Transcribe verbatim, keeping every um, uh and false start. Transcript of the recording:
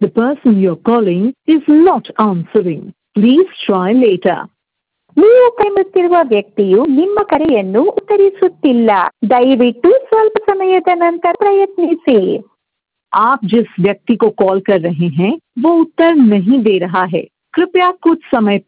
The person you're calling is not answering. Please try later. ನೀವು ಕರೆಯುತ್ತಿರುವ ವ್ಯಕ್ತಿಯು ನಿಮ್ಮ ಕರೆಯನ್ನು ಉತ್ತರಿಸುತ್ತಿಲ್ಲ. ದಯವಿಟ್ಟು ಸ್ವಲ್ಪ ಸಮಯದ ನಂತರ ಪ್ರಯತ್ನಿಸಿ. आप जिस व्यक्ति को कॉल कर रहे हैं वो उत्तर नहीं दे रहा है. कृपया कुछ समय